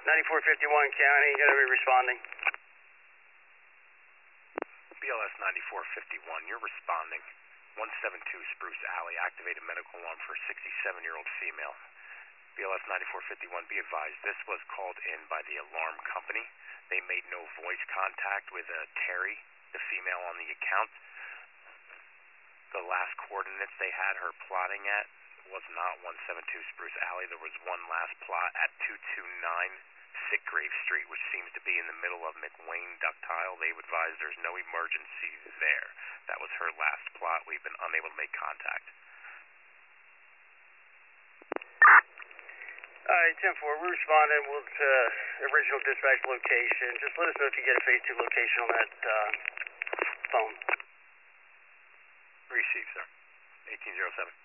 9451 County, gonna be responding. BLS 9451, you're responding. 172 Spruce Alley, activated medical alarm for a 67-year-old female. BLS 9451, be advised, this was called in by the alarm company. They made no voice contact with Terry, the female on the account. The last coordinates they had her plotting at was not 172 Spruce Alley. There was one last plot at 229 Sickgrave Street, which seems to be in the middle of McWayne Ductile. They've advised there's no emergency there. That was her last plot. We've been unable to make contact. Alright, 10-4, we're responding. We'll original dispatch location. Just let us know if you get a phase 2 location on that phone. Receive, sir. 1807.